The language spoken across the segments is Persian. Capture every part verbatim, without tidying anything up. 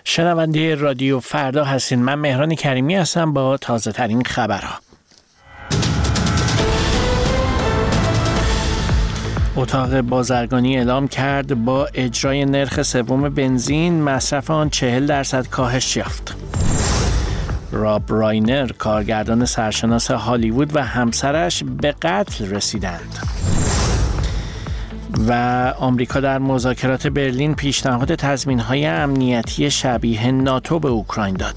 شنونده رادیو فردا هستین. من مهران کریمی هستم با تازه ترین خبرها. اتاق بازرگانی اعلام کرد با اجرای نرخ سوم بنزین مصرف آن چهل درصد کاهش یافت. راب راینر کارگردان سرشناس هالیوود و همسرش به قتل رسیدند. و آمریکا در مذاکرات برلین پیشنهاد تضمین‌های امنیتی شبیه ناتو به اوکراین داد.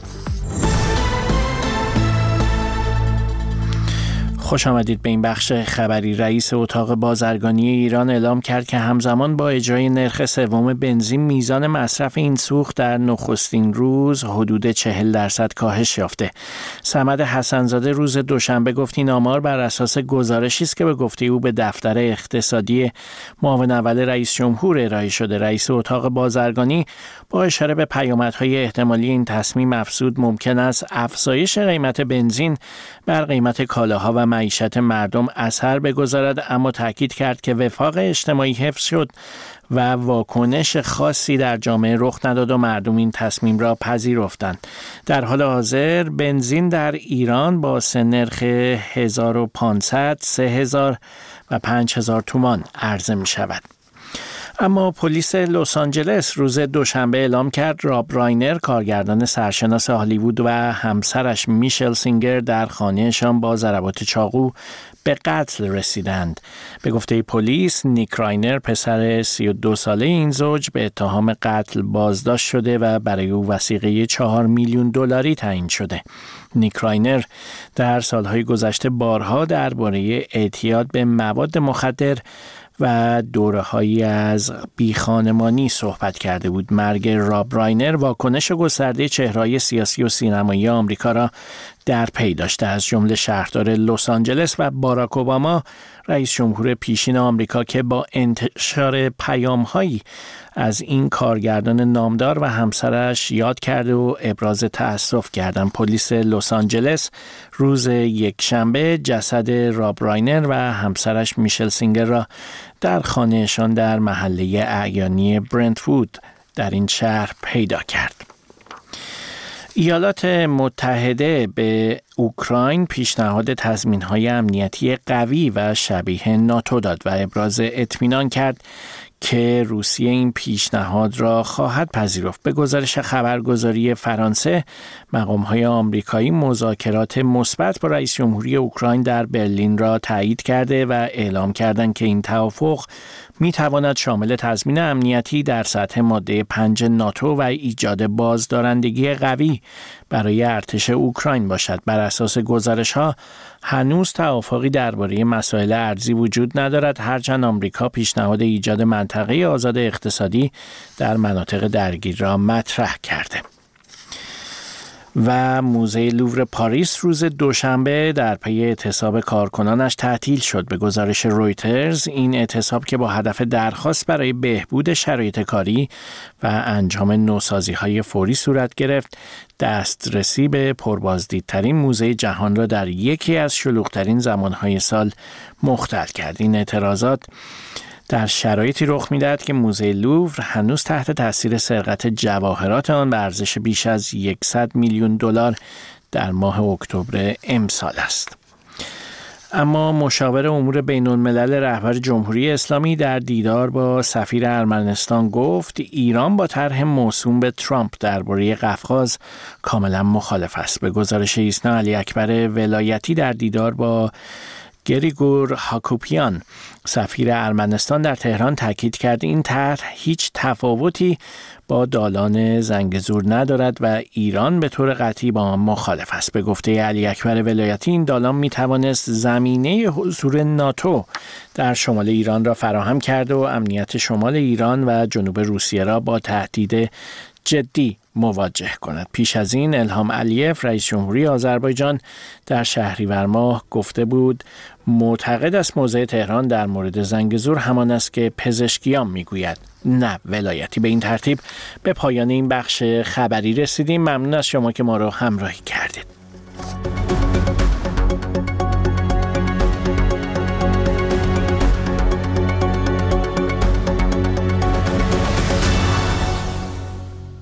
خوش آمدید به این بخش خبری. رئیس اتاق بازرگانی ایران اعلام کرد که همزمان با اجرای نرخ سوم بنزین میزان مصرف این سوخت در نخستین روز حدود چهل درصد کاهش یافته. صمد حسن‌زاده روز دوشنبه گفت این آمار بر اساس گزارشی است که به گفته او به دفتر اقتصادی معاون اول رئیس جمهور ارائه شده. رئیس اتاق بازرگانی با اشاره به پیامدهای احتمالی این تصمیم افزود ممکن است افزایش قیمت بنزین بر قیمت کالاها و معیشت مردم اثر بگذارد، اما تاکید کرد که وفاق اجتماعی حفظ شد و واکنش خاصی در جامعه رخ نداد و مردم این تصمیم را پذیرفتند. در حال حاضر بنزین در ایران با سه نرخ هزار و پانصد، سه هزار و پنج هزار تومان عرضه می شود. اما پلیس لس آنجلس روز دوشنبه اعلام کرد راب راینر کارگردان سرشناس هالیوود و همسرش میشل سینگر در خانهشان با ضربات چاقو به قتل رسیدند. به گفته پلیس نیک راینر پسر سی و دو ساله این زوج به اتهام قتل بازداشت شده و برای او وثیقه چهار میلیون دلاری تعیین شده. نیک راینر در سالهای گذشته بارها درباره اعتیاد به مواد مخدر و دوره‌هایی از بیخانمانی صحبت کرده بود. مرگ راب راینر واکنش گسترده چهره‌های سیاسی و سینمایی آمریکا را در پی داشته، از جمله شهردار لس آنجلس و باراک اوباما رئیس جمهور پیشین آمریکا که با انتشار پیام‌هایی از این کارگردان نامدار و همسرش یاد کرده و ابراز تأسف کردند. پلیس لس آنجلس روز یکشنبه جسد راب راینر و همسرش میشل سینگر را در خانهشان در محله اعیانی برنت‌وود در این شهر پیدا کرد. ایالات متحده به اوکراین پیشنهاد تضمین‌های امنیتی قوی و شبیه ناتو داد و ابراز اطمینان کرد که روسیه این پیشنهاد را خواهد پذیرفت. به گزارش خبرگزاری فرانسه، مقام‌های آمریکایی مذاکرات مثبت با رئیس جمهوری اوکراین در برلین را تایید کرده و اعلام کردند که این توافق می‌تواند شامل تضمین امنیتی در سطح ماده پنج ناتو و ایجاد بازدارندگی قوی برای ارتش اوکراین باشد. بر اساس گزارش‌ها هنوز توافقی درباره مسائل ارزی وجود ندارد، هرچند آمریکا پیشنهاد ایجاد منطقه آزاد اقتصادی در مناطق درگیر را مطرح کرده. و موزه لوور پاریس روز دوشنبه در پی اعتصاب کارکنانش تعطیل شد. به گزارش رویترز این اعتصاب که با هدف درخواست برای بهبود شرایط کاری و انجام نوسازی‌های فوری صورت گرفت، دسترسی به پربازدیدترین موزه جهان را در یکی از شلوغ‌ترین زمانهای سال مختل کرد. این اعتراضات در شرایطی رخ می‌دهد که موزه لوور هنوز تحت تاثیر سرقت جواهرات آن به ارزش بیش از صد میلیون دلار در ماه اکتبر امسال است. اما مشاور امور بین‌الملل رهبر جمهوری اسلامی در دیدار با سفیر ارمنستان گفت ایران با طرح موسوم به ترامپ درباره قفقاز کاملا مخالف است. به گزارش ایسنا علی اکبر ولایتی در دیدار با گریگور هاکوپیان سفیر ارمنستان در تهران تاکید کرد این طرح هیچ تفاوتی با دالان زنگزور ندارد و ایران به طور قطعی با آن مخالف است. به گفته علی اکبر ولایتی این دالان می توانست زمینه حضور ناتو در شمال ایران را فراهم کرده و امنیت شمال ایران و جنوب روسیه را با تهدید جدی مواجه کند. پیش از این الهام علیف رئیس جمهوری آذربایجان در شهریور ماه گفته بود معتقد است موضع تهران در مورد زنگزور همان است که پزشکیان میگوید نه ولایتی. به این ترتیب به پایان این بخش خبری رسیدیم. ممنون از شما که ما را همراهی کردید.